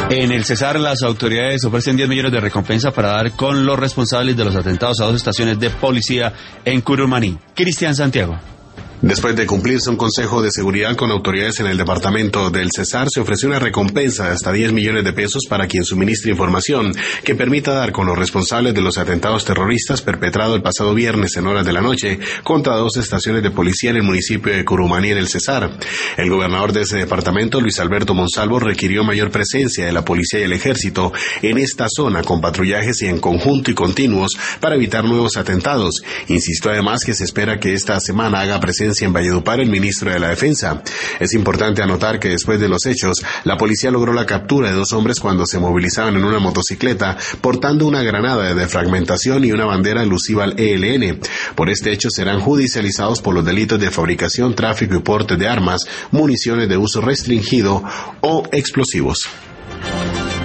En el Cesar, las autoridades ofrecen 10 millones de recompensa para dar con los responsables de los atentados a 2 estaciones de policía en Curumaní. Cristian Santiago. Después de cumplirse un consejo de seguridad con autoridades en el departamento del Cesar, se ofreció una recompensa de hasta 10 millones de pesos para quien suministre información que permita dar con los responsables de los atentados terroristas perpetrados el pasado viernes en horas de la noche contra 2 estaciones de policía en el municipio de Curumaní, en el Cesar. El gobernador de ese departamento, Luis Alberto Monsalvo, requirió mayor presencia de la policía y el ejército en esta zona con patrullajes y en conjunto y continuos para evitar nuevos atentados. Insistió además que se espera que esta semana haga presencia en Valledupar el ministro de la Defensa. Es importante anotar que después de los hechos, la policía logró la captura de 2 hombres cuando se movilizaban en una motocicleta portando una granada de defragmentación y una bandera alusiva al ELN. Por este hecho serán judicializados por los delitos de fabricación, tráfico y porte de armas, municiones de uso restringido o explosivos.